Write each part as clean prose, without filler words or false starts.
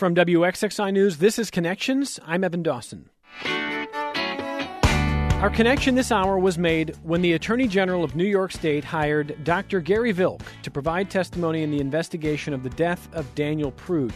From WXXI News, this is Connections. I'm Evan Dawson. Our connection this hour was made when the Attorney General of New York State hired Dr. Gary Vilk to provide testimony in the investigation of the death of Daniel Prude.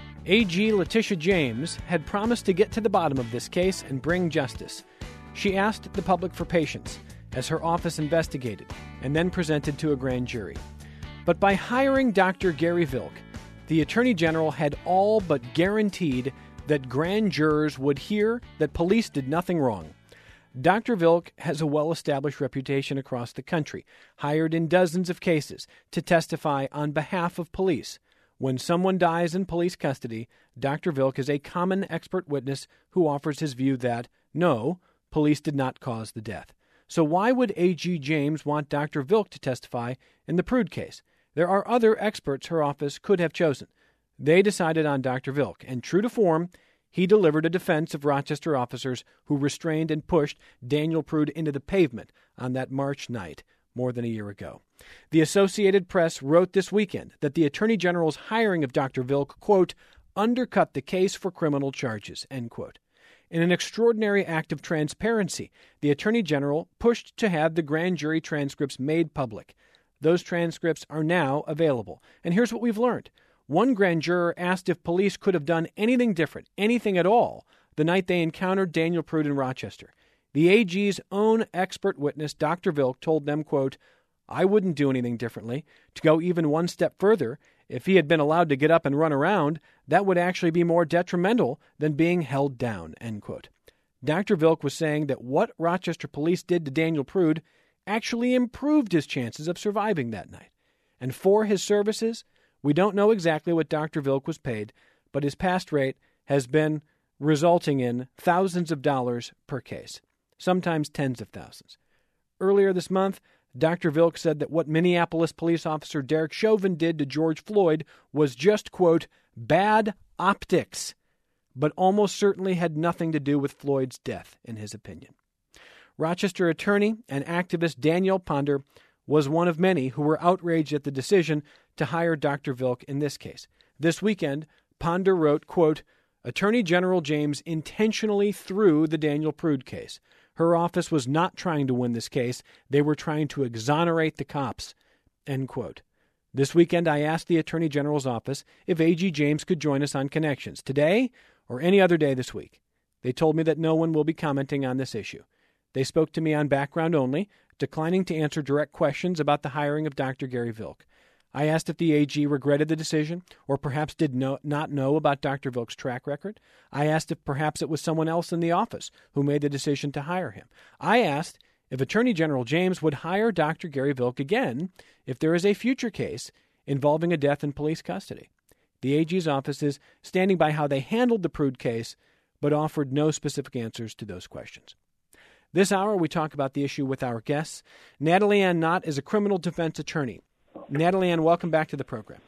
AG Letitia James had promised to get to the bottom of this case and bring justice. She asked the public for patience as her office investigated and then presented to a grand jury. But by hiring Dr. Gary Vilk, the Attorney General had all but guaranteed that grand jurors would hear that police did nothing wrong. Dr. Vilk has a well-established reputation across the country, hired in dozens of cases to testify on behalf of police. When someone dies in police custody, Dr. Vilk is a common expert witness who offers his view that, no, police did not cause the death. So why would A.G. James want Dr. Vilk to testify in the Prude case? There are other experts her office could have chosen. They decided on Dr. Vilk, and true to form, he delivered a defense of Rochester officers who restrained and pushed Daniel Prude into the pavement on that March night more than a year ago. The Associated Press wrote this weekend that the Attorney General's hiring of Dr. Vilk, quote, undercut the case for criminal charges, end quote. In an extraordinary act of transparency, the Attorney General pushed to have the grand jury transcripts made public. Those transcripts are now available. And here's what we've learned. One grand juror asked if police could have done anything different, anything at all, the night they encountered Daniel Prude in Rochester. The AG's own expert witness, Dr. Vilk, told them, quote, I wouldn't do anything differently. To go even one step further, if he had been allowed to get up and run around, that would actually be more detrimental than being held down, end quote. Dr. Vilk was saying that what Rochester police did to Daniel Prude actually improved his chances of surviving that night. And for his services, we don't know exactly what Dr. Vilk was paid, but his past rate has been resulting in thousands of dollars per case, sometimes tens of thousands. Earlier this month, Dr. Vilk said that what Minneapolis police officer Derek Chauvin did to George Floyd was just, quote, bad optics, but almost certainly had nothing to do with Floyd's death, in his opinion. Rochester attorney and activist Danielle Ponder was one of many who were outraged at the decision to hire Dr. Vilk in this case. This weekend, Ponder wrote, quote, Attorney General James intentionally threw the Daniel Prude case. Her office was not trying to win this case. They were trying to exonerate the cops, end quote. This weekend, I asked the Attorney General's office if A.G. James could join us on Connections today or any other day this week. They told me that no one will be commenting on this issue. They spoke to me on background only, declining to answer direct questions about the hiring of Dr. Gary Vilk. I asked if the AG regretted the decision or perhaps did not know about Dr. Vilk's track record. I asked if perhaps it was someone else in the office who made the decision to hire him. I asked if Attorney General James would hire Dr. Gary Vilk again if there is a future case involving a death in police custody. The AG's office is standing by how they handled the Prude case, but offered no specific answers to those questions. This hour, we talk about the issue with our guests. Natalie Ann Knott is a criminal defense attorney. Natalie Ann, welcome back to the program.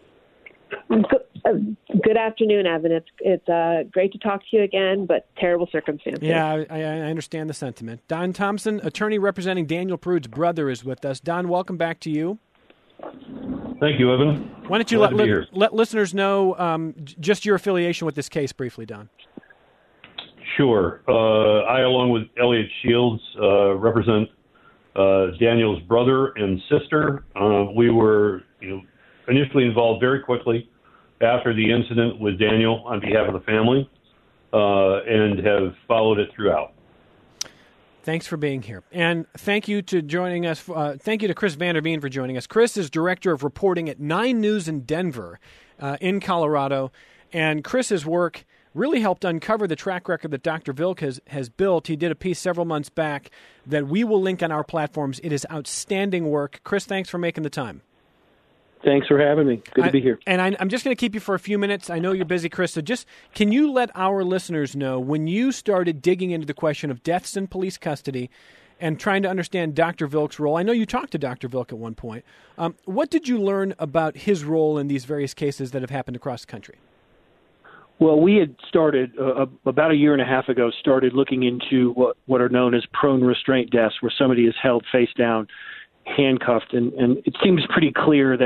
Good afternoon, Evan. It's great to talk to you again, but terrible circumstances. Yeah, I understand the sentiment. Don Thompson, attorney representing Daniel Prude's brother, is with us. Don, welcome back to you. Thank you, Evan. Why don't you let listeners know just your affiliation with this case briefly, Don? Sure. I, along with Elliot Shields, represent Daniel's brother and sister. We were initially involved very quickly after the incident with Daniel on behalf of the family and have followed it throughout. Thanks for being here. And thank you to joining us. Thank you to Chris Vanderveen for joining us. Chris is director of reporting at 9 News in Denver in Colorado. And Chris's work really helped uncover the track record that Dr. Vilk has built. He did a piece several months back that we will link on our platforms. It is outstanding work. Chris, thanks for making the time. Thanks for having me. Good to be here. And I'm just going to keep you for a few minutes. I know you're busy, Chris, so just can you let our listeners know when you started digging into the question of deaths in police custody and trying to understand Dr. Vilk's role? I know you talked to Dr. Vilk at one point. What did you learn about his role in these various cases that have happened across the country? Well, we had started about a year and a half ago, started looking into what are known as prone restraint deaths, where somebody is held face down, handcuffed. And it seems pretty clear that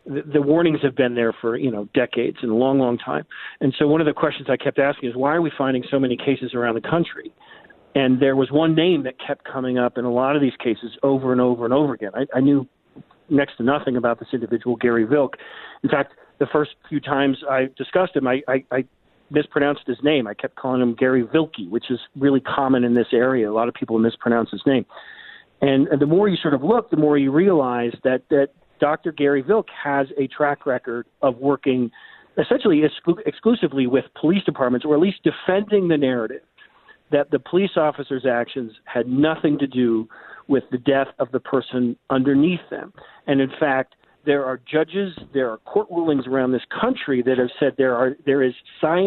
the warnings have been there for, decades and a long, long time. And so one of the questions I kept asking is, why are we finding so many cases around the country? And there was one name that kept coming up in a lot of these cases over and over and over again. I knew next to nothing about this individual, Gary Vilk. In fact, the first few times I discussed him, I mispronounced his name. I kept calling him Gary Vilke, which is really common in this area. A lot of people mispronounce his name. And the more you sort of look, the more you realize that Dr. Gary Vilk has a track record of working essentially exclusively with police departments, or at least defending the narrative that the police officers' actions had nothing to do with the death of the person underneath them. And in fact, there are judges, there are court rulings around this country that have said there is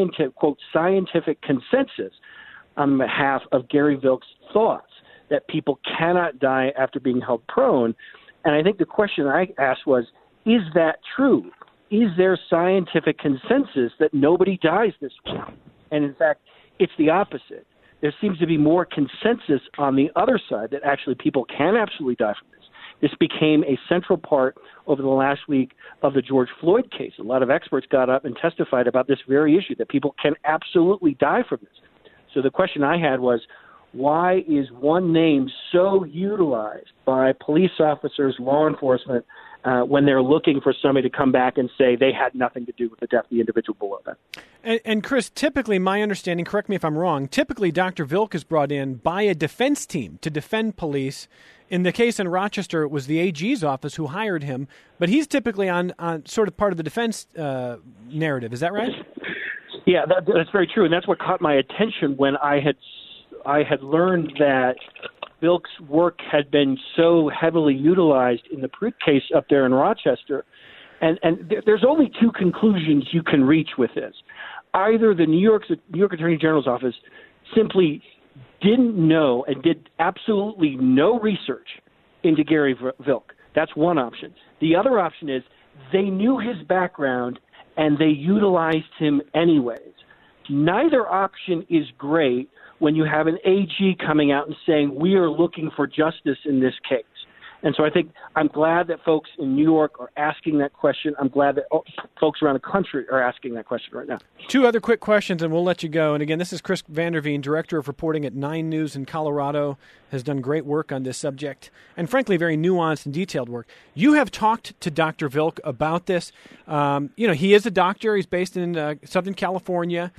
scientific consensus on behalf of Gary Vilk's thoughts that people cannot die after being held prone. And I think the question I asked was, is that true? Is there scientific consensus that nobody dies this way? And in fact, it's the opposite. There seems to be more consensus on the other side that actually people can absolutely die from this. This became a central part over the last week of the George Floyd case. A lot of experts got up and testified about this very issue, that people can absolutely die from this. So the question I had was, why is one name so utilized by police officers, law enforcement, when they're looking for somebody to come back and say they had nothing to do with the death of the individual below them? And Chris, typically, my understanding, correct me if I'm wrong, typically Dr. Vilk is brought in by a defense team to defend police. In the case in Rochester, it was the AG's office who hired him, but he's typically on sort of part of the defense narrative. Is that right? Yeah, that's very true, and that's what caught my attention when I had learned that Vilk's work had been so heavily utilized in the Pruitt case up there in Rochester. And there's only two conclusions you can reach with this. Either the New York Attorney General's office simply didn't know and did absolutely no research into Gary Vilk. That's one option. The other option is they knew his background and they utilized him anyways. Neither option is great when you have an AG coming out and saying, we are looking for justice in this case. And so I think I'm glad that folks in New York are asking that question. I'm glad that folks around the country are asking that question right now. Two other quick questions, and we'll let you go. And again, this is Chris Vanderveen, Director of Reporting at 9 News in Colorado, has done great work on this subject, and frankly, very nuanced and detailed work. You have talked to Dr. Vilk about this. He is a doctor. He's based in Southern California.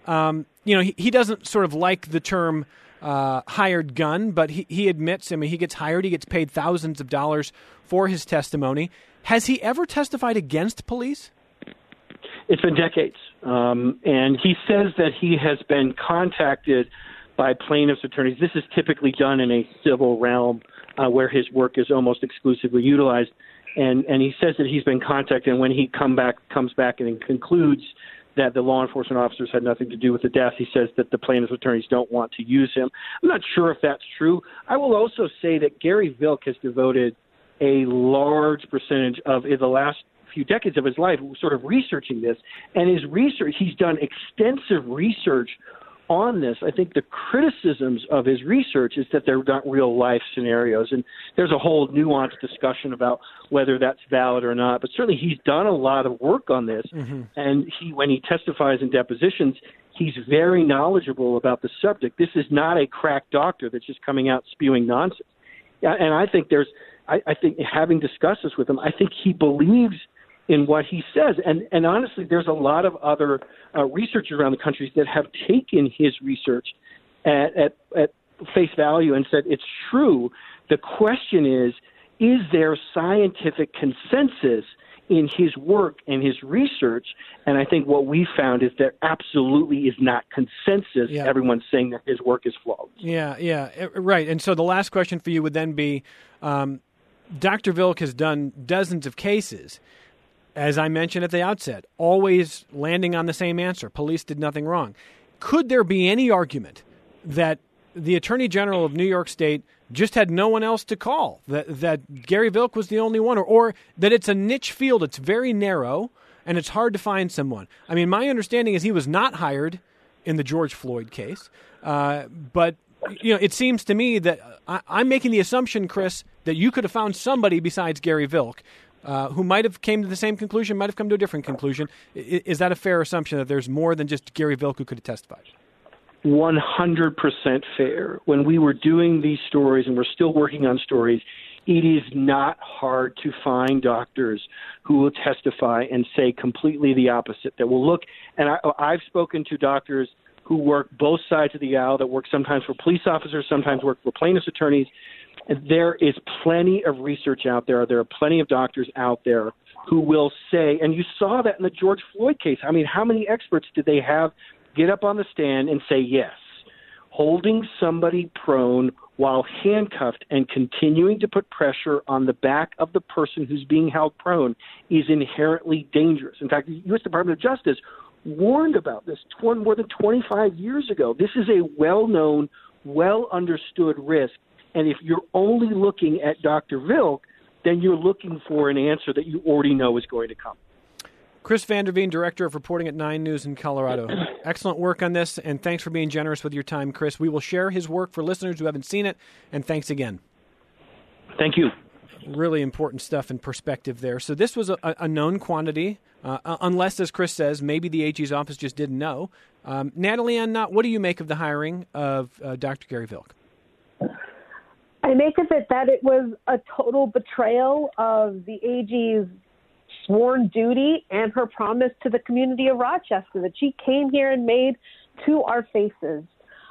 He doesn't sort of like the term hired gun, but he admits, he gets hired, he gets paid thousands of dollars for his testimony. Has he ever testified against police? It's been decades. And he says that he has been contacted by plaintiffs' attorneys. This is typically done in a civil realm where his work is almost exclusively utilized. And he says that he's been contacted, and when he comes back and concludes that the law enforcement officers had nothing to do with the death, he says that the plaintiff's attorneys don't want to use him. I'm not sure if that's true. I will also say that Gary Vilk has devoted a large percentage of the last few decades of his life sort of researching this. And his research, he's done extensive research on this. I think the criticisms of his research is that they're not real life scenarios. And there's a whole nuanced discussion about whether that's valid or not. But certainly he's done a lot of work on this. Mm-hmm. And when he testifies in depositions, he's very knowledgeable about the subject. This is not a crack doctor that's just coming out spewing nonsense. And I think I think having discussed this with him, I think he believes in what he says. And honestly, there's a lot of other researchers around the country that have taken his research at face value and said it's true. The question is there scientific consensus in his work and his research? And I think what we found is there absolutely is not consensus. Yeah. Everyone's saying that his work is flawless. Yeah, right. And so the last question for you would then be, Dr. Vilk has done dozens of cases, as I mentioned at the outset, always landing on the same answer. Police did nothing wrong. Could there be any argument that the Attorney General of New York State just had no one else to call, that Gary Vilk was the only one, or that it's a niche field, it's very narrow, and it's hard to find someone? I mean, my understanding is he was not hired in the George Floyd case, but it seems to me that I'm making the assumption, Chris, that you could have found somebody besides Gary Vilk. who might have came to the same conclusion, might have come to a different conclusion. Is that a fair assumption that there's more than just Gary Vilk who could have testified? 100% fair. When we were doing these stories, and we're still working on stories, it is not hard to find doctors who will testify and say completely the opposite, that will look, and I've spoken to doctors who work both sides of the aisle, that work sometimes for police officers, sometimes work for plaintiffs' attorneys. And there is plenty of research out there. There are plenty of doctors out there who will say, and you saw that in the George Floyd case. I mean, how many experts did they have get up on the stand and say yes? Holding somebody prone while handcuffed and continuing to put pressure on the back of the person who's being held prone is inherently dangerous. In fact, the U.S. Department of Justice warned about this more than 25 years ago. This is a well-known, well-understood risk. And if you're only looking at Dr. Vilk, then you're looking for an answer that you already know is going to come. Chris Van der Veen, Director of Reporting at 9 News in Colorado. Excellent work on this, and thanks for being generous with your time, Chris. We will share his work for listeners who haven't seen it, and thanks again. Thank you. Really important stuff and perspective there. So this was a known quantity, unless, as Chris says, maybe the AG's office just didn't know. Natalie Ann Knott, what do you make of the hiring of Dr. Gary Vilk? I make of it that it was a total betrayal of the AG's sworn duty and her promise to the community of Rochester that she came here and made to our faces.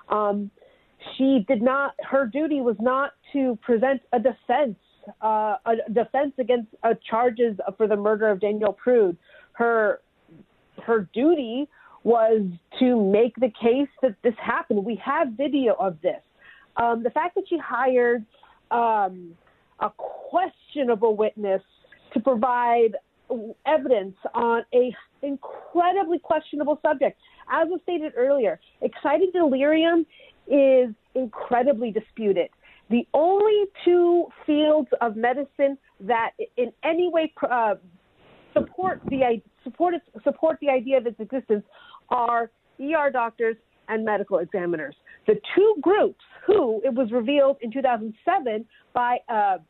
Her duty was not to present a defense against charges for the murder of Daniel Prude. Her duty was to make the case that this happened. We have video of this. The fact that she hired a questionable witness to provide evidence on a incredibly questionable subject. As was stated earlier, excited delirium is incredibly disputed. The only two fields of medicine that in any way support the idea of its existence are ER doctors and medical examiners. The two groups who, it was revealed in 2007 by a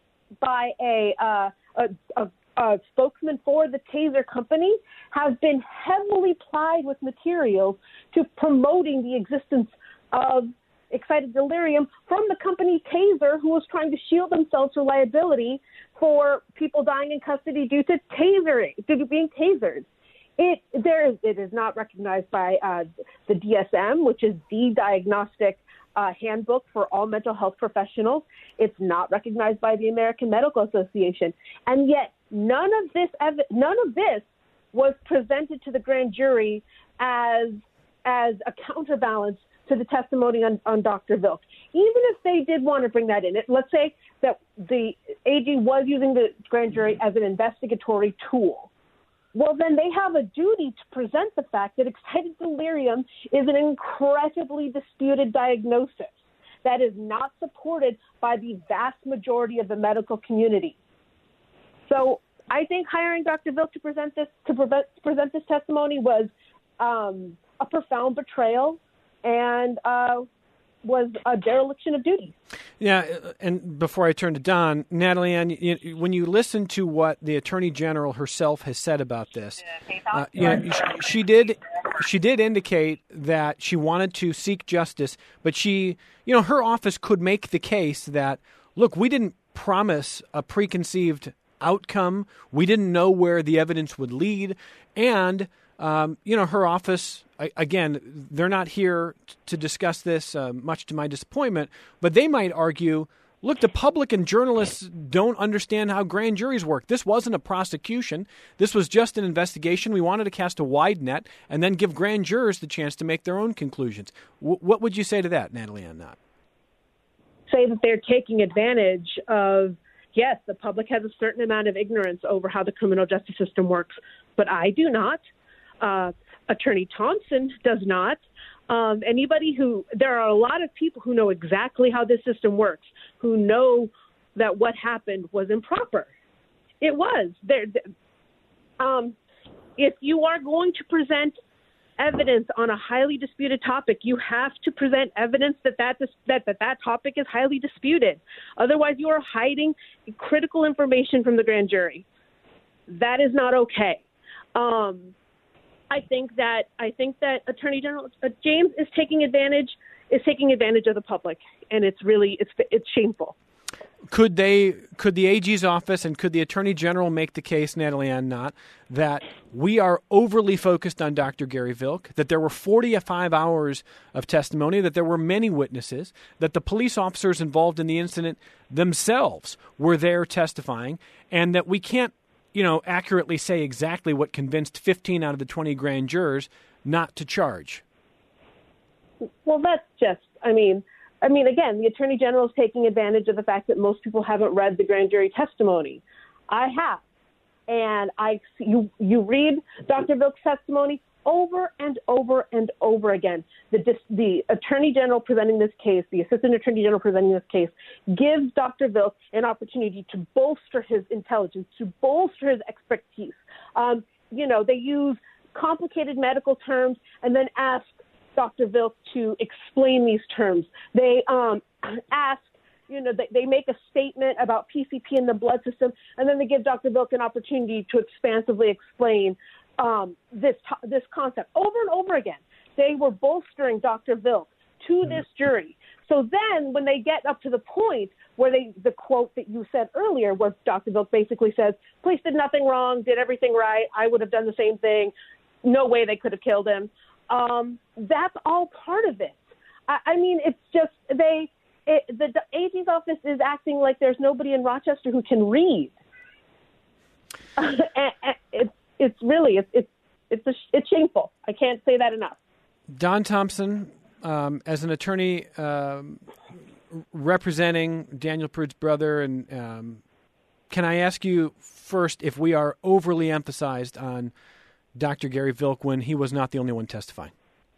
spokesman for the Taser company, have been heavily plied with materials to promoting the existence of excited delirium from the company Taser, who was trying to shield themselves from liability for people dying in custody due to being tasered. It is not recognized by the DSM, which is the diagnostic handbook for all mental health professionals. It's not recognized by the American Medical Association, and yet none of this was presented to the grand jury as a counterbalance to the testimony on Dr. Vilk. Even if they did want to bring that in, let's say that the AG was using the grand jury as an investigatory tool. Well, then they have a duty to present the fact that excited delirium is an incredibly disputed diagnosis that is not supported by the vast majority of the medical community. So I think hiring Dr. Vilk to present this testimony was a profound betrayal and was a dereliction of duty. Yeah, and before I turn to Don, Natalie Ann, when you listen to what the Attorney General herself has said about this, she did indicate that she wanted to seek justice, but her office could make the case that, look, we didn't promise a preconceived outcome. We didn't know where the evidence would lead, and her office, again, they're not here to discuss this, much to my disappointment, but they might argue, look, the public and journalists don't understand how grand juries work. This wasn't a prosecution. This was just an investigation. We wanted to cast a wide net and then give grand jurors the chance to make their own conclusions. What would you say to that, Natalie Ann Knott? Say that they're taking advantage of, yes, the public has a certain amount of ignorance over how the criminal justice system works, but I do not. Attorney Thompson does not. There are a lot of people who know exactly how this system works, who know that what happened was improper. It was. If you are going to present evidence on a highly disputed topic, you have to present evidence that topic is highly disputed. Otherwise, you are hiding critical information from the grand jury. That is not okay. I think that Attorney General James is taking advantage of the public, and it's shameful. Could the AG's office and could the Attorney General make the case, Natalie Ann Knott, that we are overly focused on Dr. Gary Vilk, that there were 45 hours of testimony, that there were many witnesses, that the police officers involved in the incident themselves were there testifying, and that we can't, accurately say exactly what convinced 15 out of the 20 grand jurors not to charge? Well, that's just, again, the Attorney General is taking advantage of the fact that most people haven't read the grand jury testimony. I have. And you read Dr. Vilk's testimony over and over and over again. The Attorney General presenting this case, the Assistant Attorney General presenting this case, gives Dr. Vilk an opportunity to bolster his intelligence, to bolster his expertise. They use complicated medical terms and then ask Dr. Vilk to explain these terms. They ask, they make a statement about PCP in the blood system, and then they give Dr. Vilk an opportunity to expansively explain this concept over and over again. They were bolstering Dr. Vilk to this jury. So then when they get up to the point where the quote that you said earlier, where Dr. Vilk basically says, police did nothing wrong, did everything right, I would have done the same thing, no way they could have killed him. That's all part of it. It's just the AG's office is acting like there's nobody in Rochester who can read. It's shameful. I can't say that enough. Don Thompson, as an attorney representing Daniel Prude's brother, and can I ask you first if we are overly emphasized on Dr. Gary Vilk when he was not the only one testifying?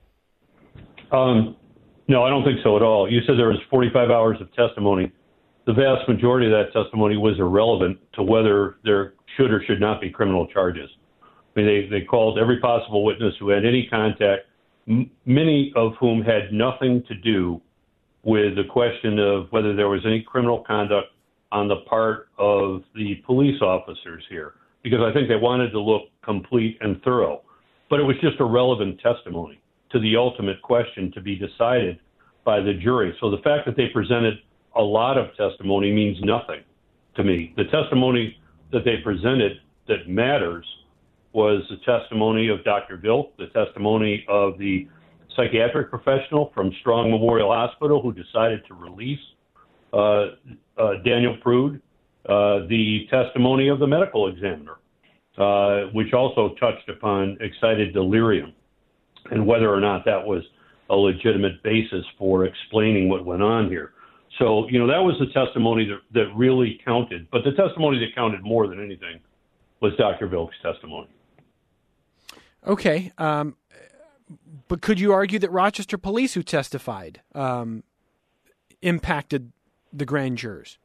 No, I don't think so at all. You said there was 45 hours of testimony. The vast majority of that testimony was irrelevant to whether there should or should not be criminal charges. They called every possible witness who had any contact, many of whom had nothing to do with the question of whether there was any criminal conduct on the part of the police officers here, because I think they wanted to look complete and thorough. But it was just irrelevant testimony to the ultimate question to be decided by the jury. So the fact that they presented a lot of testimony means nothing to me. The testimony that they presented that matters was the testimony of Dr. Vilk, the testimony of the psychiatric professional from Strong Memorial Hospital who decided to release Daniel Prude, the testimony of the medical examiner, which also touched upon excited delirium and whether or not that was a legitimate basis for explaining what went on here. So, that was the testimony that really counted. But the testimony that counted more than anything was Dr. Vilk's testimony. Okay. But could you argue that Rochester police who testified impacted the grand jurors?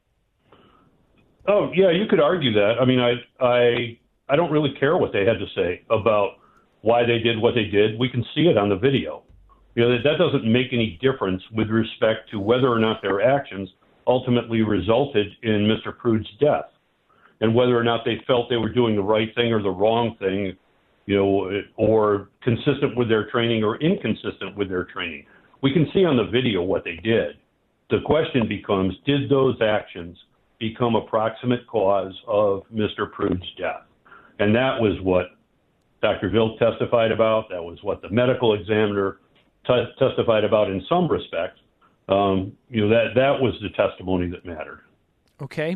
Oh, yeah, you could argue that. I don't really care what they had to say about why they did what they did. We can see it on the video. That doesn't make any difference with respect to whether or not their actions ultimately resulted in Mr. Prude's death, and whether or not they felt they were doing the right thing or the wrong thing, or consistent with their training or inconsistent with their training. We can see on the video what they did. The question becomes, did those actions become a proximate cause of Mr. Prude's death? And that was what Dr. Vilk testified about. That was what the medical examiner testified about in some respects. That was the testimony that mattered. Okay.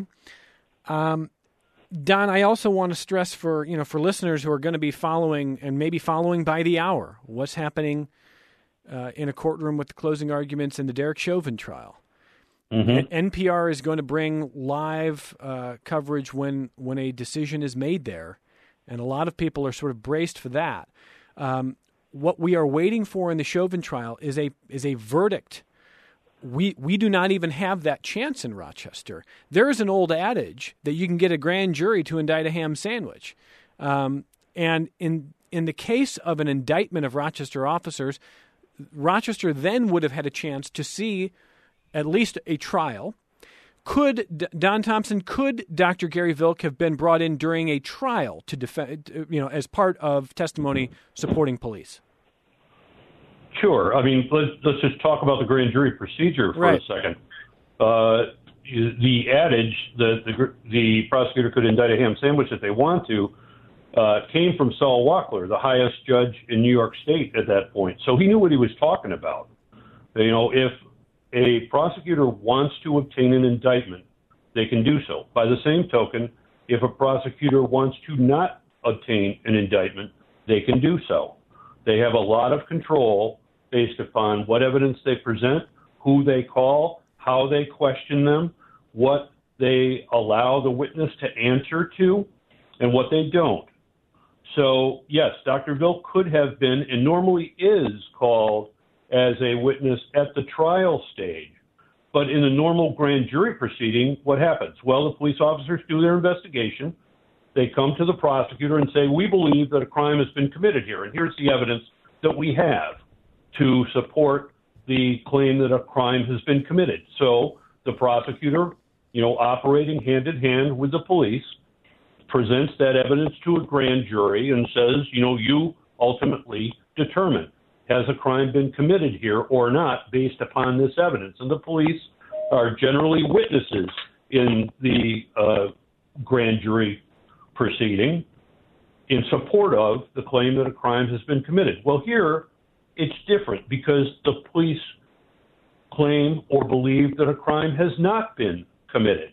Don, I also want to stress for listeners who are going to be following and maybe following by the hour what's happening in a courtroom with the closing arguments in the Derek Chauvin trial. Mm-hmm. NPR is going to bring live coverage when a decision is made there, and a lot of people are sort of braced for that. What we are waiting for in the Chauvin trial is a verdict. We do not even have that chance in Rochester. There is an old adage that you can get a grand jury to indict a ham sandwich. And in the case of an indictment of Rochester officers, Rochester then would have had a chance to see at least a trial, Don Thompson, could Dr. Gary Vilk have been brought in during a trial to defend, as part of testimony supporting police? Sure. I mean, let's just talk about the grand jury procedure for a second. The adage that the prosecutor could indict a ham sandwich if they want to came from Saul Wackler, the highest judge in New York State at that point. So he knew what he was talking about. If a prosecutor wants to obtain an indictment, they can do so. By the same token, if a prosecutor wants to not obtain an indictment, they can do so. They have a lot of control based upon what evidence they present, who they call, how they question them, what they allow the witness to answer to, and what they don't. So, yes, Dr. Vilk could have been and normally is called as a witness at the trial stage. But in a normal grand jury proceeding, what happens? Well, the police officers do their investigation. They come to the prosecutor and say, we believe that a crime has been committed here, and here's the evidence that we have to support the claim that a crime has been committed. So the prosecutor, operating hand in hand with the police, presents that evidence to a grand jury and says, you ultimately determine, has a crime been committed here or not based upon this evidence? And the police are generally witnesses in the grand jury proceeding in support of the claim that a crime has been committed. Well, here it's different because the police claim or believe that a crime has not been committed.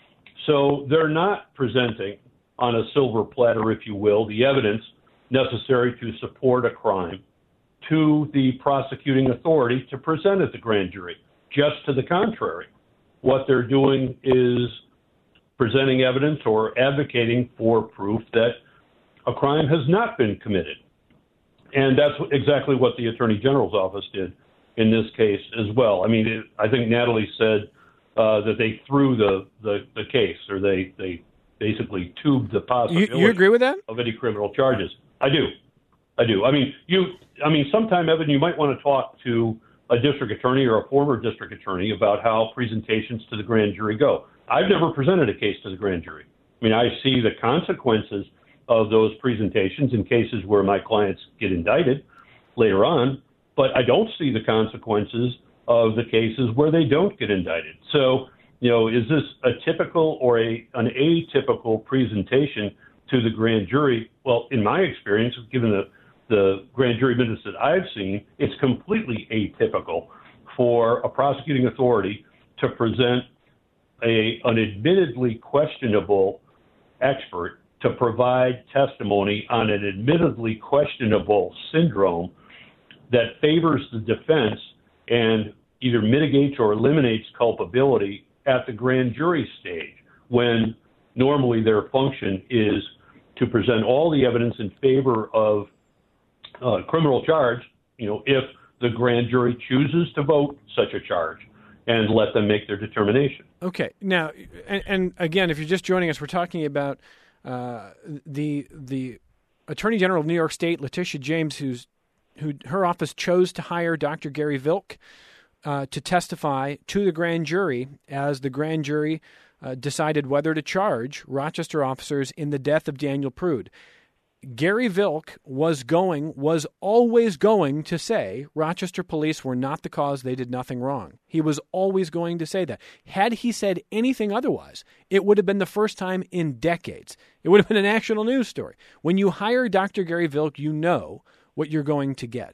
So they're not presenting on a silver platter, if you will, the evidence necessary to support a crime to the prosecuting authority to present at the grand jury. Just to the contrary, what they're doing is presenting evidence or advocating for proof that a crime has not been committed. And that's exactly what the Attorney General's office did in this case as well. I mean, I think Natalie said that they threw the case, or they basically tubed the possibility you agree with that? Of any criminal charges. I do. I mean, sometime, Evan, you might want to talk to a district attorney or a former district attorney about how presentations to the grand jury go. I've never presented a case to the grand jury. I mean, I see the consequences of those presentations in cases where my clients get indicted later on, but I don't see the consequences of the cases where they don't get indicted. So, is this a typical or an atypical presentation to the grand jury? Well, in my experience, given the grand jury business that I've seen, it's completely atypical for a prosecuting authority to present an admittedly questionable expert to provide testimony on an admittedly questionable syndrome that favors the defense and either mitigates or eliminates culpability at the grand jury stage, when normally their function is to present all the evidence in favor of a criminal charge, if the grand jury chooses to vote such a charge, and let them make their determination. Okay. Now, and again, if you're just joining us, we're talking about the Attorney General of New York State, Letitia James, who her office chose to hire Dr. Gary Vilk to testify to the grand jury as the grand jury decided whether to charge Rochester officers in the death of Daniel Prude. Gary Vilk was always going to say Rochester police were not the cause, they did nothing wrong. He was always going to say that. Had he said anything otherwise, it would have been the first time in decades. It would have been a national news story. When you hire Dr. Gary Vilk, you know what you're going to get.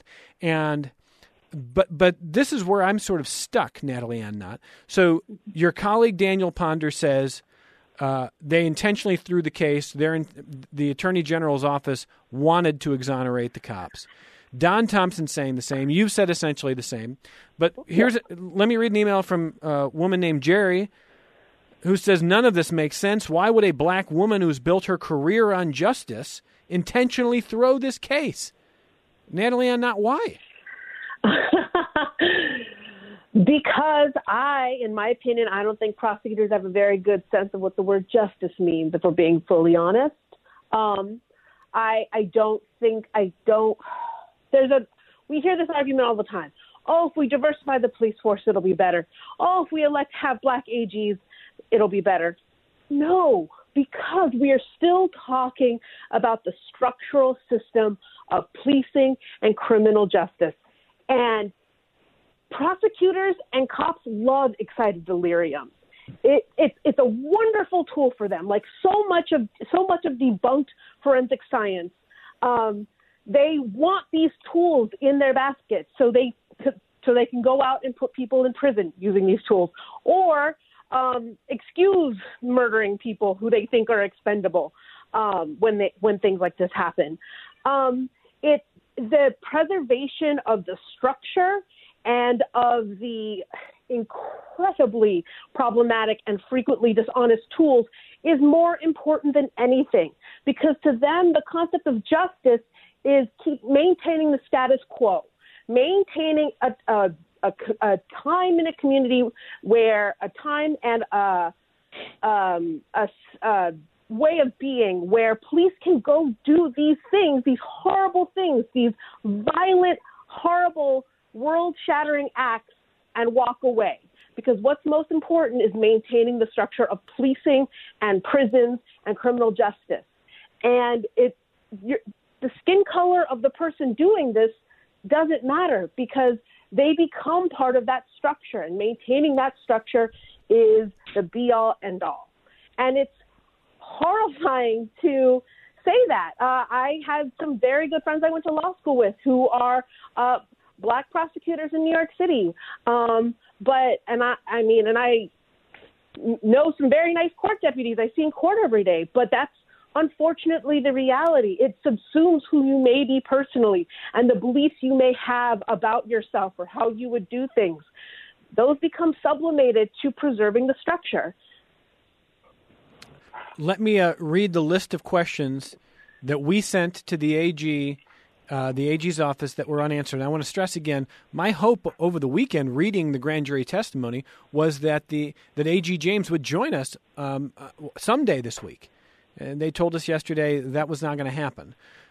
But this is where I'm sort of stuck, Natalie Ann Knott. So your colleague Daniel Ponder says they intentionally threw the case. The Attorney General's office wanted to exonerate the cops. Don Thompson saying the same. You've said essentially the same. But let me read an email from a woman named Jerry who says, none of this makes sense. Why would a black woman who's built her career on justice intentionally throw this case? Natalie Ann Knott, why? Because in my opinion, I don't think prosecutors have a very good sense of what the word justice means, if we're being fully honest. We hear this argument all the time. Oh, if we diversify the police force, it'll be better. Oh, if we have black AGs, it'll be better. No, because we are still talking about the structural system of policing and criminal justice. And prosecutors and cops love excited delirium. It's a wonderful tool for them. Like so much of debunked forensic science, they want these tools in their baskets so they can go out and put people in prison using these tools, or excuse murdering people who they think are expendable when things like this happen. It's the preservation of the structure and of the incredibly problematic and frequently dishonest tools is more important than anything, because to them the concept of justice is keep maintaining the status quo, maintaining a time in a community where a time and a way of being where police can go do these things, these horrible things, these violent, horrible, world-shattering acts and walk away. Because what's most important is maintaining the structure of policing and prisons and criminal justice. And the skin color of the person doing this doesn't matter, because they become part of that structure, and maintaining that structure is the be-all, end-all. And it's horrifying to say that. I had some very good friends I went to law school with who are Black prosecutors in New York City. I know some very nice court deputies I see in court every day, but that's unfortunately the reality. It subsumes who you may be personally and the beliefs you may have about yourself or how you would do things. Those become sublimated to preserving the structure. Let me read the list of questions that we sent to the AG, the AG's office, that were unanswered. And I want to stress again, my hope over the weekend reading the grand jury testimony was that AG James would join us someday this week. And they told us yesterday that was not going to happen.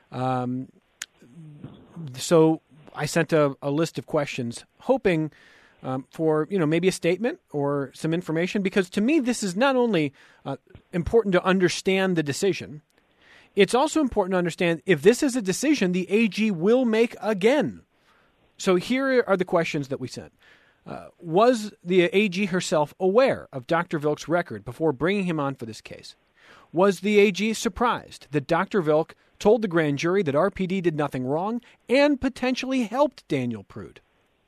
So I sent a list of questions hoping for maybe a statement or some information, because to me this is not only important to understand the decision, it's also important to understand if this is a decision the AG will make again. So here are the questions that we sent. Was the AG herself aware of Dr. Vilk's record before bringing him on for this case? Was the AG surprised that Dr. Vilk told the grand jury that RPD did nothing wrong and potentially helped Daniel Prude?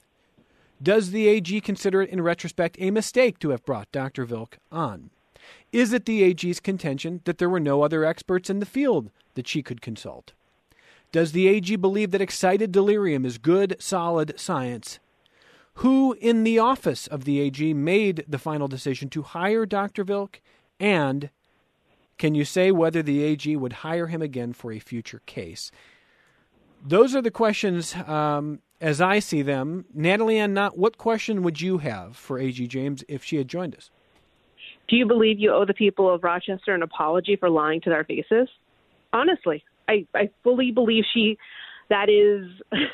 Does the AG consider it in retrospect a mistake to have brought Dr. Vilk on? Is it the AG's contention that there were no other experts in the field that she could consult? Does the AG believe that excited delirium is good, solid science? Who in the office of the AG made the final decision to hire Dr. Vilk? And can you say whether the AG would hire him again for a future case? Those are the questions as I see them. Natalie Ann Knott, what question would you have for AG James if she had joined us? Do you believe you owe the people of Rochester an apology for lying to their faces? Honestly, I fully believe that is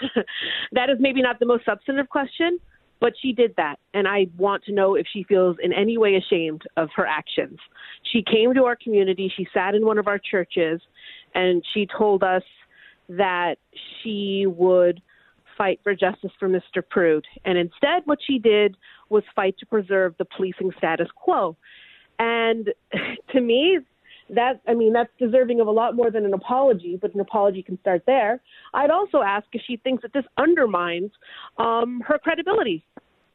maybe not the most substantive question, but she did that. And I want to know if she feels in any way ashamed of her actions. She came to our community. She sat in one of our churches, and she told us that she would fight for justice for Mr. Prude. And instead, what she did was fight to preserve the policing status quo. And to me, that's deserving of a lot more than an apology, but an apology can start there. I'd also ask if she thinks that this undermines her credibility.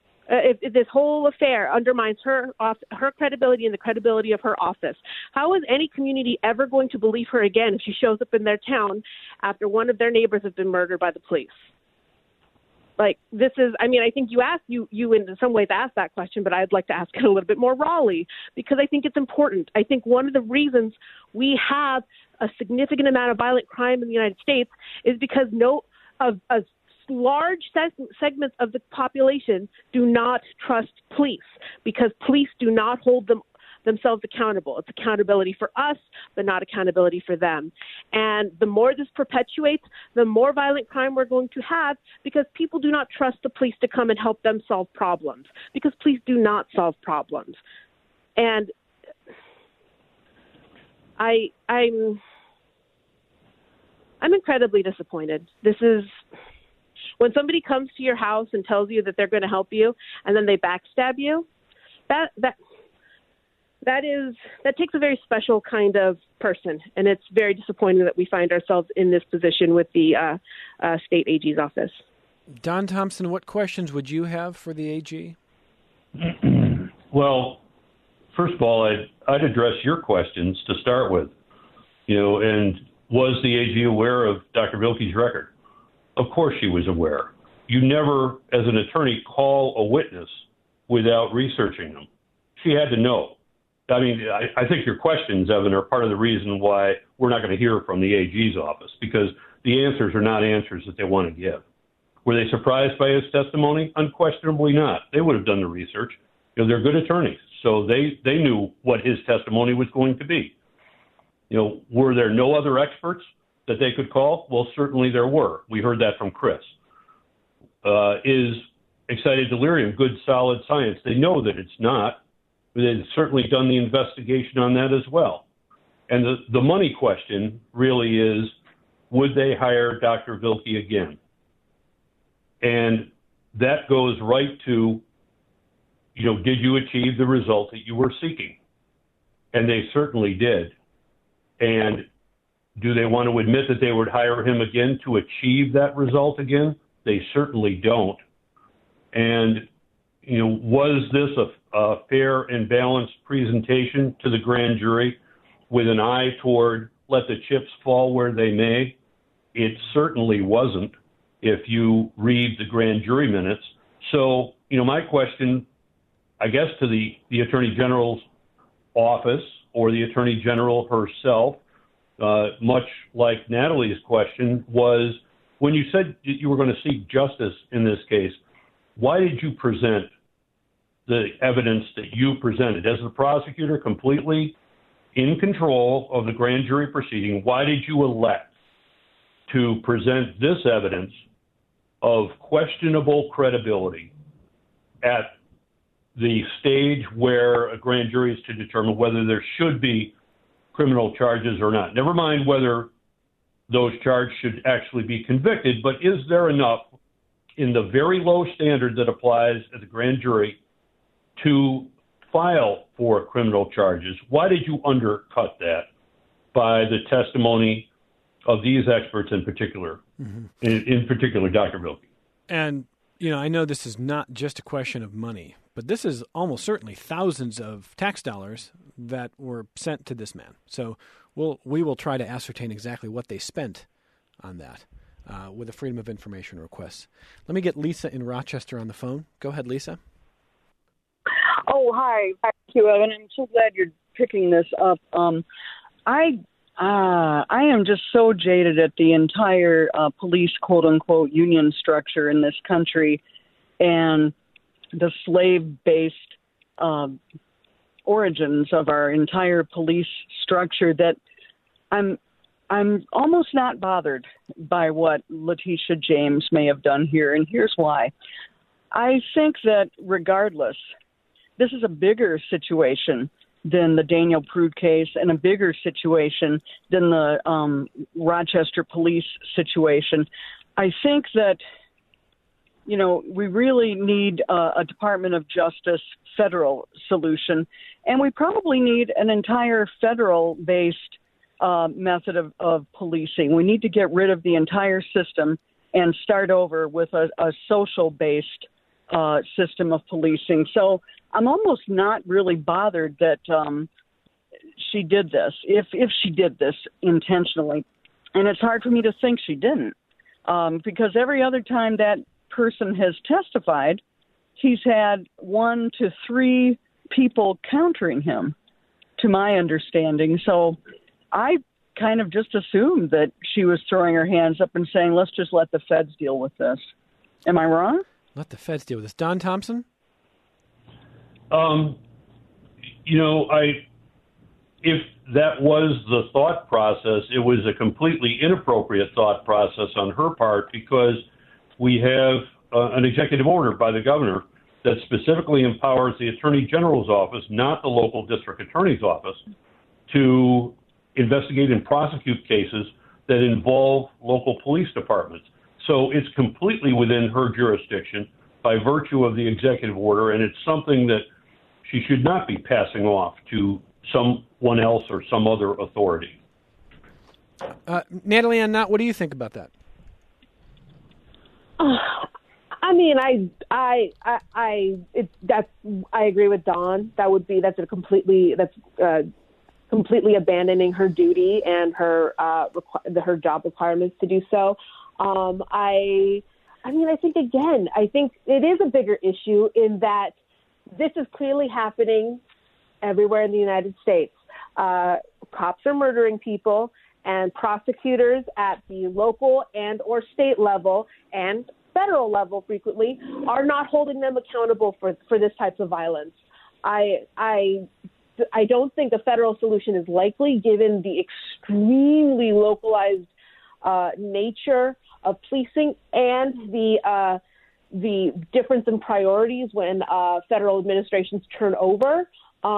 If this whole affair undermines her credibility and the credibility of her office. How is any community ever going to believe her again if she shows up in their town after one of their neighbors has been murdered by the police? Like, this is, I think you in some ways asked that question, but I'd like to ask it a little bit more rawly, because I think it's important. I think one of the reasons we have a significant amount of violent crime in the United States is because large segments of the population do not trust police, because police do not hold themselves accountable. It's accountability for us, but not accountability for them. And the more this perpetuates, the more violent crime we're going to have, because people do not trust the police to come and help them solve problems, because police do not solve problems. And I'm incredibly disappointed. This is when somebody comes to your house and tells you that they're going to help you, and then they backstab you. That takes a very special kind of person, and it's very disappointing that we find ourselves in this position with the state AG's office. Don Thompson, what questions would you have for the AG? Well, first of all, I'd address your questions to start with. And was the AG aware of Dr. Vilke's record? Of course she was aware. You never, as an attorney, call a witness without researching them. She had to know. I mean, I think your questions, Evan, are part of the reason why we're not going to hear from the AG's office, because the answers are not answers that they want to give. Were they surprised by his testimony? Unquestionably not. They would have done the research. They're good attorneys, so they knew what his testimony was going to be. Were there no other experts that they could call? Well, certainly there were. We heard that from Chris. Is excited delirium good, solid science? They know that it's not. They've certainly done the investigation on that as well. And the money question really is, would they hire Dr. Vilke again? And that goes right to, did you achieve the result that you were seeking? And they certainly did. And do they want to admit that they would hire him again to achieve that result again? They certainly don't. And, was this a fair and balanced presentation to the grand jury with an eye toward let the chips fall where they may? It certainly wasn't, if you read the grand jury minutes. So, my question, I guess, to the Attorney General's office or the Attorney General herself, much like Natalie's question, was when you said you were going to seek justice in this case, why did you present the evidence that you presented? As the prosecutor completely in control of the grand jury proceeding, why did you elect to present this evidence of questionable credibility at the stage where a grand jury is to determine whether there should be criminal charges or not? Never mind whether those charges should actually be convicted, but is there enough in the very low standard that applies at the grand jury to file for criminal charges? Why did you undercut that by the testimony of these experts in particular, in particular, Dr. Vilke? And, I know this is not just a question of money, but this is almost certainly thousands of tax dollars that were sent to this man. So we will try to ascertain exactly what they spent on that with a Freedom of Information request. Let me get Lisa in Rochester on the phone. Go ahead, Lisa. Oh, hi. Thank you, Evan. I'm so glad you're picking this up. I am just so jaded at the entire police, quote-unquote, union structure in this country and the slave-based origins of our entire police structure that I'm almost not bothered by what Letitia James may have done here, and here's why. I think that regardless, this is a bigger situation than the Daniel Prude case and a bigger situation than the Rochester police situation. I think that, we really need a Department of Justice federal solution, and we probably need an entire federal-based method of policing. We need to get rid of the entire system and start over with a social-based system of policing. So I'm almost not really bothered that she did this, if she did this intentionally. And it's hard for me to think she didn't, because every other time that person has testified, he's had 1 to 3 people countering him, to my understanding. So I kind of just assumed that she was throwing her hands up and saying, let's just let the feds deal with this. Am I wrong? Let the feds deal with this. Don Thompson? If that was the thought process, it was a completely inappropriate thought process on her part, because we have an executive order by the governor that specifically empowers the Attorney General's office, not the local district attorney's office, to investigate and prosecute cases that involve local police departments. So it's completely within her jurisdiction by virtue of the executive order, and it's something that she should not be passing off to someone else or some other authority. Natalie Ann Knott, what do you think about that? I mean, I agree with Dawn. That's completely abandoning her duty and her job requirements to do so. I think it is a bigger issue in that this is clearly happening everywhere in the United States. Cops are murdering people, and prosecutors at the local and or state level and federal level frequently are not holding them accountable for this type of violence. I don't think a federal solution is likely given the extremely localized nature of policing and the difference in priorities when federal administrations turn over.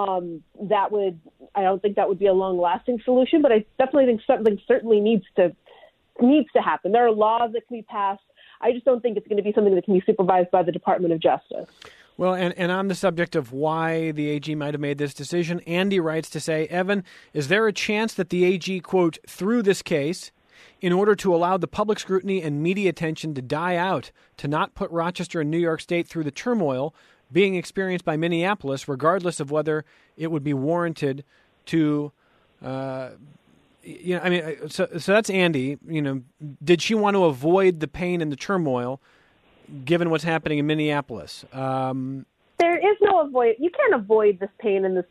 I don't think that would be a long-lasting solution, but I definitely think something certainly needs to happen. There are laws that can be passed. I just don't think it's going to be something that can be supervised by the Department of Justice. Well, and on the subject of why the AG might have made this decision, Andy writes to say, Evan, is there a chance that the AG, quote, threw this case in order to allow the public scrutiny and media attention to die out, to not put Rochester and New York State through the turmoil being experienced by Minneapolis, regardless of whether it would be warranted to, so that's Andy. Did she want to avoid the pain and the turmoil, given what's happening in Minneapolis? There is no avoid. You can't avoid this pain and this.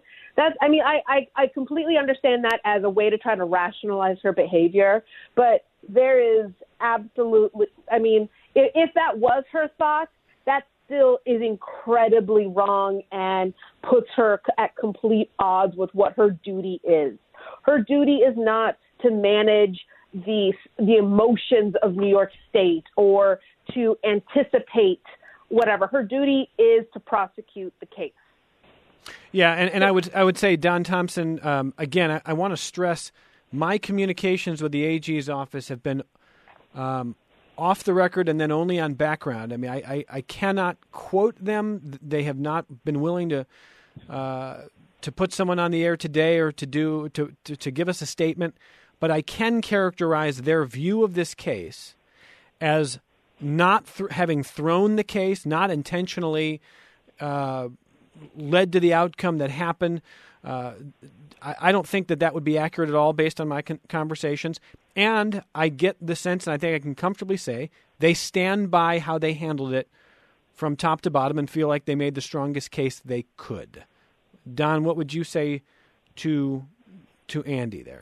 I completely understand that as a way to try to rationalize her behavior, but there is absolutely. If that was her thought, that still is incredibly wrong and puts her at complete odds with what her duty is. Her duty is not to manage the emotions of New York State or to anticipate whatever. Her duty is to prosecute the case. Yeah, and I would say, Don Thompson, again, I want to stress my communications with the AG's office have been off the record and then only on background. I cannot quote them. They have not been willing to put someone on the air today or to give us a statement, but I can characterize their view of this case as not having thrown the case, not intentionally led to the outcome that happened. I don't think that would be accurate at all based on my conversations. And I get the sense, and I think I can comfortably say, they stand by how they handled it from top to bottom and feel like they made the strongest case they could. Don, what would you say to Andy there?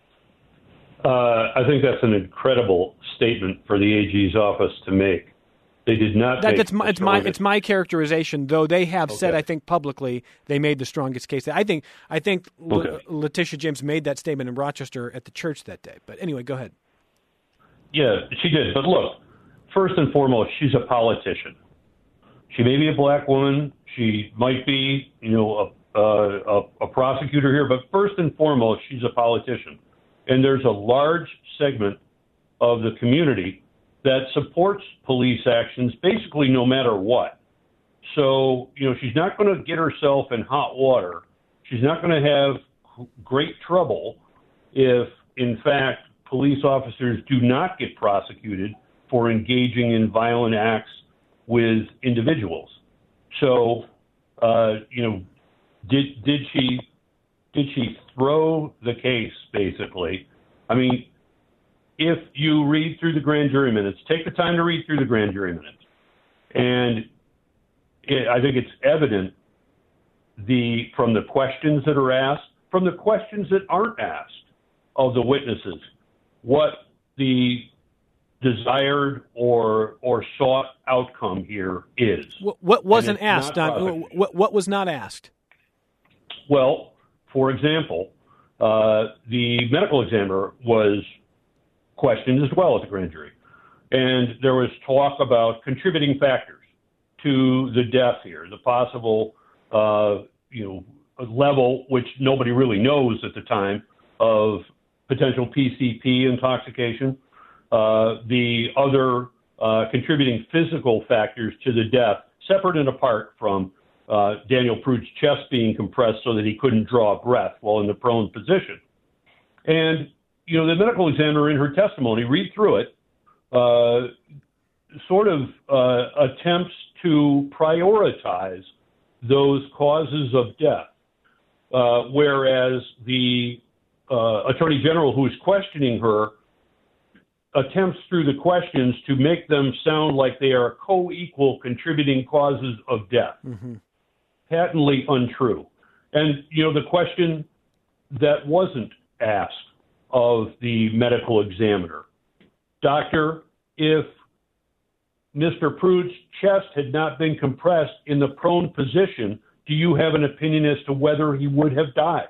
I think that's an incredible statement for the AG's office to make. They did not. It's my characterization, though they have said, I think publicly, they made the strongest case. I think Letitia James made that statement in Rochester at the church that day. But anyway, go ahead. Yeah, she did. But look, first and foremost, she's a politician. She may be a black woman. She might be, a prosecutor here. But first and foremost, she's a politician. And there's a large segment of the community that supports police actions basically no matter what. So, she's not going to get herself in hot water. She's not going to have great trouble if, in fact, police officers do not get prosecuted for engaging in violent acts with individuals. So, did she throw the case, basically? If you read through the grand jury minutes, take the time to read through the grand jury minutes. And I think it's evident from the questions that are asked, from the questions that aren't asked of the witnesses, what the desired or sought outcome here is. What wasn't asked, Don? What was not asked? Well, for example, the medical examiner was questioned as well at the grand jury. And there was talk about contributing factors. to the death here, the possible, level, which nobody really knows at the time, of potential PCP intoxication, the other contributing physical factors to the death, separate and apart from Daniel Prude's chest being compressed so that he couldn't draw a breath while in the prone position. And, the medical examiner in her testimony, read through it, attempts to prioritize those causes of death, whereas the Attorney General who is questioning her attempts through the questions to make them sound like they are co-equal contributing causes of death. Mm-hmm. Patently untrue. And, the question that wasn't asked of the medical examiner, doctor, if Mr. Prude's chest had not been compressed in the prone position, do you have an opinion as to whether he would have died?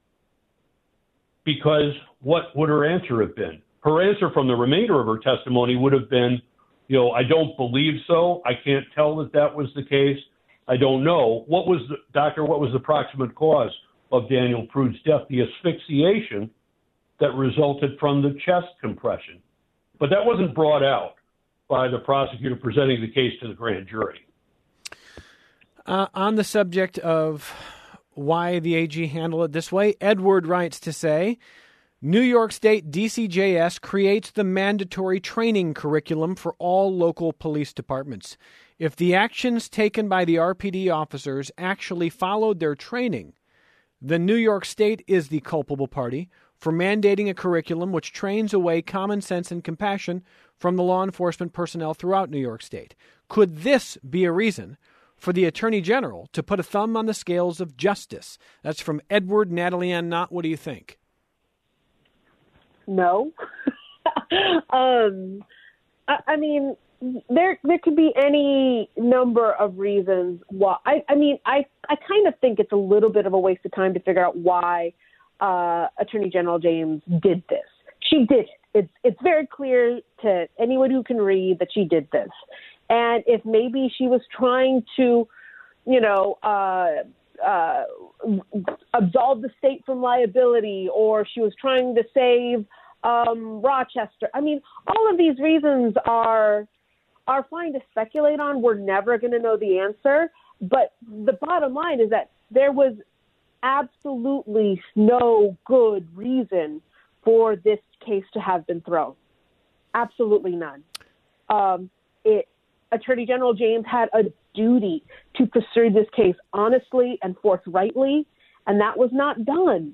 Because what would her answer have been? Her answer from the remainder of her testimony would have been, I don't believe so. I can't tell that was the case. I don't know. What was the proximate cause of Daniel Prude's death? The asphyxiation that resulted from the chest compression. But that wasn't brought out by the prosecutor presenting the case to the grand jury. On the subject of why the AG handled it this way, Edward writes to say, New York State DCJS creates the mandatory training curriculum for all local police departments. If the actions taken by the RPD officers actually followed their training, then New York State is the culpable party for mandating a curriculum which trains away common sense and compassion from the law enforcement personnel throughout New York State. Could this be a reason for the Attorney General to put a thumb on the scales of justice? That's from Edward Natalie Ann Knott. What do you think? No. I mean, there could be any number of reasons why. I kind of think it's a little bit of a waste of time to figure out why Attorney General James did this. She did it. It's very clear to anyone who can read that she did this. And if maybe she was trying to, absolve the state from liability, or she was trying to save Rochester. I mean, all of these reasons are fine to speculate on. We're never going to know the answer. But the bottom line is that there was absolutely no good reason for this case to have been thrown. Absolutely none. Attorney General James had a duty to pursue this case honestly and forthrightly, and that was not done.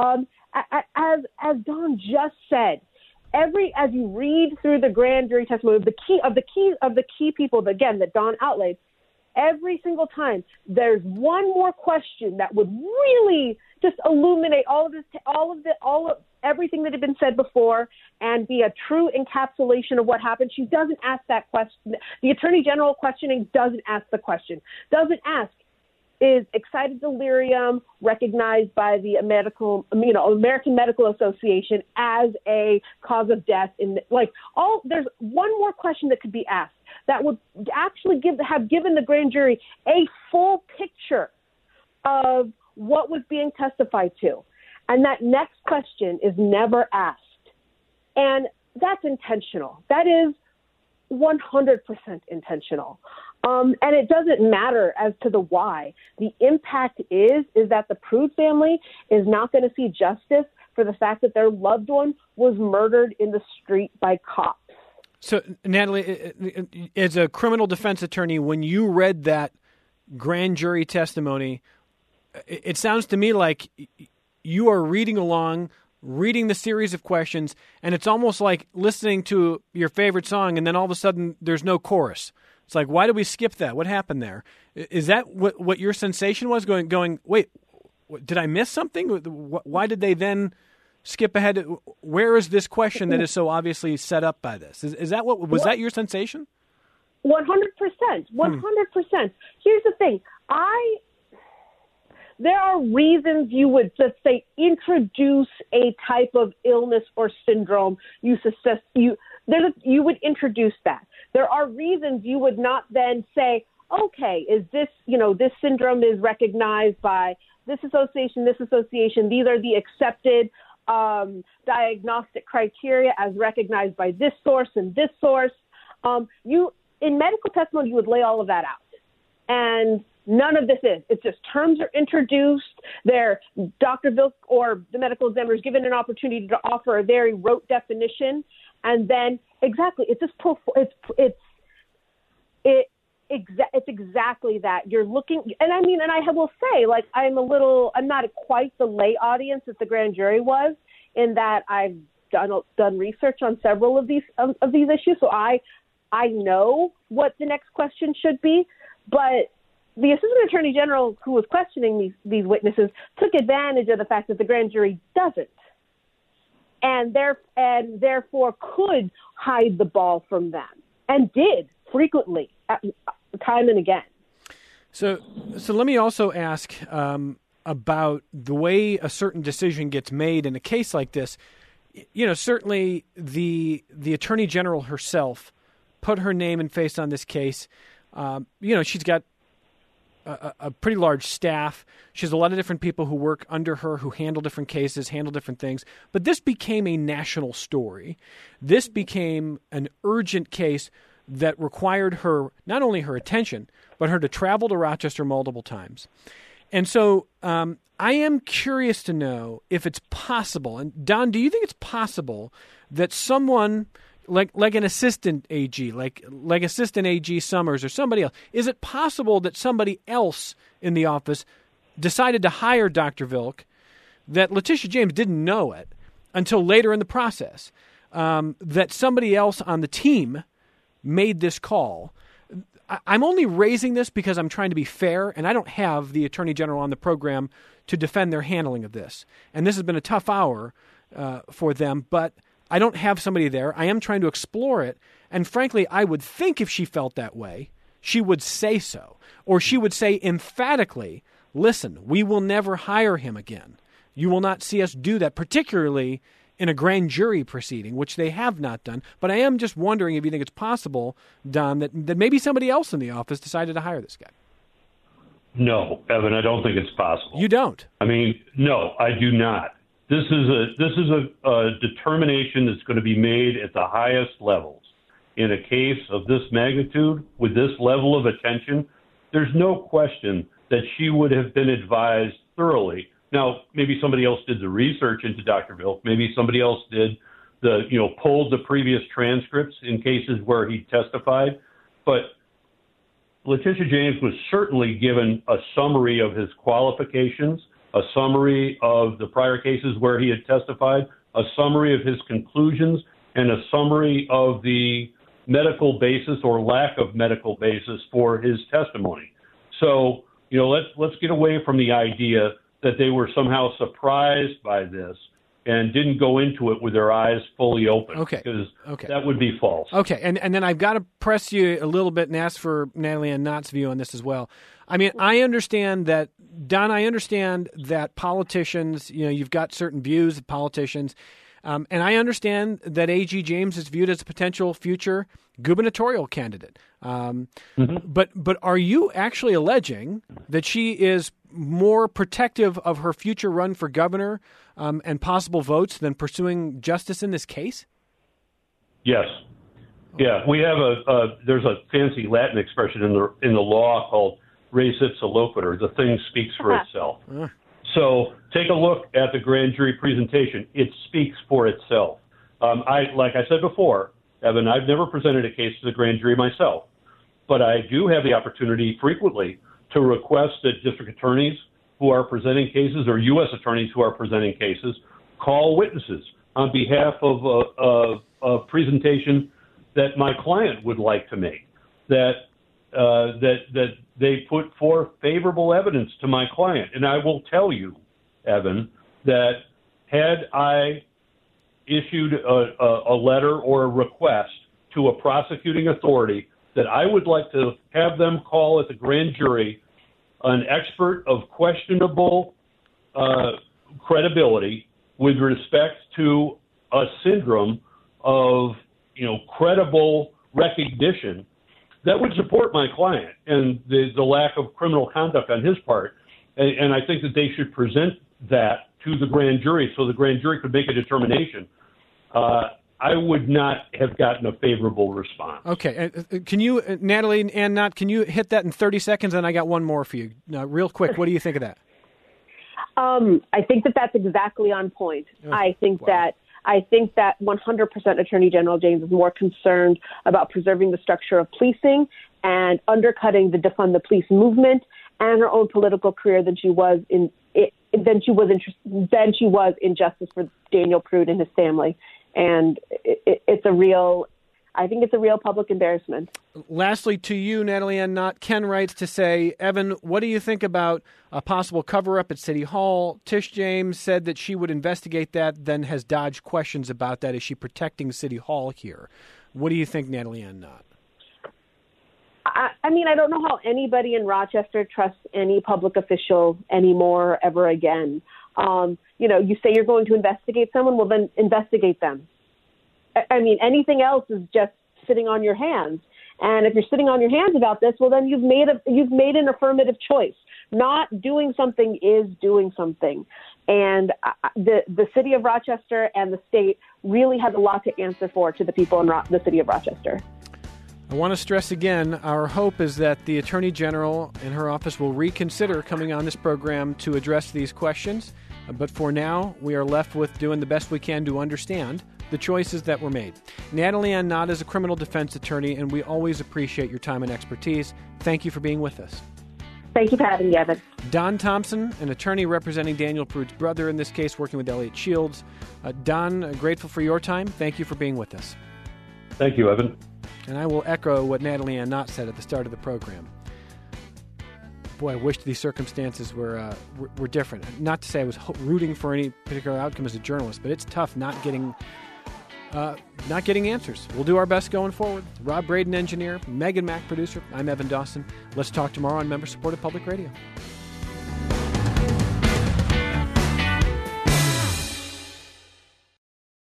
As Don just said, as you read through the grand jury testimony, the key people, again, that Don outlaid, every single time there's one more question that would really just illuminate everything that had been said before and be a true encapsulation of what happened. She doesn't ask that question. The Attorney General questioning doesn't ask the question. Doesn't ask, is excited delirium recognized by the American Medical Association as a cause of death? There's one more question that could be asked that would actually have given the grand jury a full picture of what was being testified to. And that next question is never asked. And that's intentional. That is 100% intentional. And it doesn't matter as to the why. The impact is that the Prude family is not going to see justice for the fact that their loved one was murdered in the street by cops. So, Natalie, as a criminal defense attorney, when you read that grand jury testimony, it sounds to me like you are reading along, reading the series of questions, and it's almost like listening to your favorite song, and then all of a sudden there's no chorus. It's like, why did we skip that? What happened there? Is that what your sensation was? Going, wait, did I miss something? Why did they then skip ahead? Where is this question that is so obviously set up by this? Is that was that your sensation? 100%. 100%. Here's the thing. There are reasons you would, let's say, introduce a type of illness or syndrome. You would introduce that. There are reasons you would not then say, okay, is this, this syndrome is recognized by this association, these are the accepted diagnostic criteria as recognized by this source and this source. In medical testimony, you would lay all of that out. And none of this is. It's just terms are introduced. Dr. Vilk or the medical examiner is given an opportunity to offer a very rote definition. And then exactly, it's exactly that. You're looking, and I will say, like, I'm not quite the lay audience that the grand jury was, in that I've done research on several of these issues. So I know what the next question should be, but the Assistant Attorney General who was questioning these witnesses took advantage of the fact that the grand jury doesn't, and therefore could hide the ball from them, and did frequently, time and again. So let me also ask about the way a certain decision gets made in a case like this. Certainly the Attorney General herself put her name and face on this case. She's got a pretty large staff. She has a lot of different people who work under her, who handle different cases, handle different things. But this became a national story. This became an urgent case that required her, not only her attention, but her to travel to Rochester multiple times. And so I am curious to know if it's possible, and Don, do you think it's possible that someone like an assistant AG, like Assistant AG Summers or somebody else, is it possible that somebody else in the office decided to hire Dr. Vilk, that Letitia James didn't know it until later in the process, that somebody else on the team made this call? I'm only raising this because I'm trying to be fair, and I don't have the Attorney General on the program to defend their handling of this. And this has been a tough hour for them, but I don't have somebody there. I am trying to explore it. And frankly, I would think if she felt that way, she would say so. Or she would say emphatically, listen, we will never hire him again. You will not see us do that, particularly in a grand jury proceeding, which they have not done. But I am just wondering if you think it's possible, Don, that maybe somebody else in the office decided to hire this guy. No, Evan, I don't think it's possible. You don't? No, I do not. This is a determination that's going to be made at the highest levels. In a case of this magnitude, with this level of attention, there's no question that she would have been advised thoroughly. Now, maybe somebody else did the research into Dr. Vilk. Maybe somebody else did pulled the previous transcripts in cases where he testified. But Letitia James was certainly given a summary of his qualifications, a summary of the prior cases where he had testified, a summary of his conclusions, and a summary of the medical basis or lack of medical basis for his testimony. So, let's get away from the idea that they were somehow surprised by this and didn't go into it with their eyes fully open. Okay. Because that would be false. Okay, and then I've got to press you a little bit and ask for Natalie Ann Knott's view on this as well. I understand that, Don, politicians, you've got certain views of politicians, and I understand that A.G. James is viewed as a potential future gubernatorial candidate. But are you actually alleging that she is more protective of her future run for governor and possible votes than pursuing justice in this case? Yes. Yeah, we have there's a fancy Latin expression in the law called res ipsa loquitur. The thing speaks for itself. So take a look at the grand jury presentation. It speaks for itself. Like I said before, Evan, I've never presented a case to the grand jury myself, but I do have the opportunity frequently to request that district attorneys who are presenting cases or U.S. attorneys who are presenting cases call witnesses on behalf of a presentation that my client would like to make, that they put forth favorable evidence to my client. And I will tell you, Evan, that had I issued a letter or a request to a prosecuting authority that I would like to have them call at the grand jury an expert of questionable credibility with respect to a syndrome of, credible recognition that would support my client and the lack of criminal conduct on his part. And I think that they should present that to the grand jury so the grand jury could make a determination. I would not have gotten a favorable response. Okay. Can you, Natalie and Knott, can you hit that in 30 seconds? And I got one more for you. Real quick, what do you think of that? I think that that's exactly on point. Oh, I think that 100% Attorney General James is more concerned about preserving the structure of policing and undercutting the defund the police movement and her own political career than she was in justice for Daniel Prude and his family. And I think it's a real public embarrassment. Lastly, to you, Natalie Ann Knott, Ken writes to say, Evan, what do you think about a possible cover-up at City Hall? Tish James said that she would investigate that, then has dodged questions about that. Is she protecting City Hall here? What do you think, Natalie Ann Knott? I mean, I don't know how anybody in Rochester trusts any public official anymore ever again. You say you're going to investigate someone, well, then investigate them. I mean, anything else is just sitting on your hands. And if you're sitting on your hands about this, well, then you've made an affirmative choice. Not doing something is doing something. And the city of Rochester and the state really has a lot to answer for to the people in the city of Rochester. I want to stress again, our hope is that the Attorney General and her office will reconsider coming on this program to address these questions. But for now, we are left with doing the best we can to understand the choices that were made. Natalie Ann Knott is a criminal defense attorney, and we always appreciate your time and expertise. Thank you for being with us. Thank you for having me, Evan. Don Thompson, an attorney representing Daniel Prude's brother in this case, working with Elliot Shields. Don, grateful for your time. Thank you for being with us. Thank you, Evan. And I will echo what Natalie Ann Knott said at the start of the program. Boy, I wish these circumstances were different. Not to say I was rooting for any particular outcome as a journalist, but it's tough not getting answers. We'll do our best going forward. Rob Braden, engineer. Megan Mack, producer. I'm Evan Dawson. Let's talk tomorrow on member-supported public radio.